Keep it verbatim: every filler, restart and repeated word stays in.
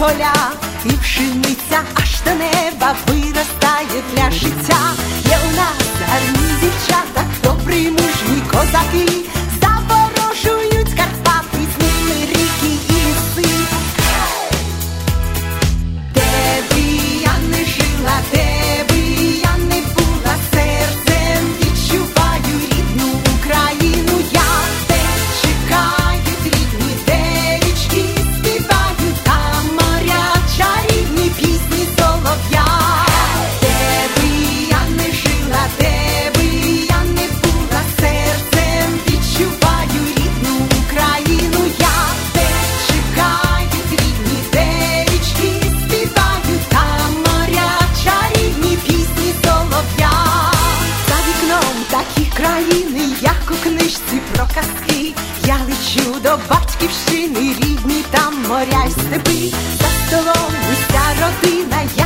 поля, і пшениця аж до неба виростає для життя. Є у нас гарні дівчата, добрі мужні козаки, заворожують Карпати, з ними ріки і ліси. Де би я не жила, де би я не була, серцем відчуваю рідну Україну я. Де чекають рідні, де річки співають, там моря чарівні пісні солов'я. Де би я не жила, де би я не була, серцем відчуваю рідну Україну я. Де чекають рідні, де річки співають, там моря чарівні пісні солов'я. За вікном такі країни, як у книжці про казки. Я лечу до батьківщини, рідні там моря й степи. За столом уся родина, я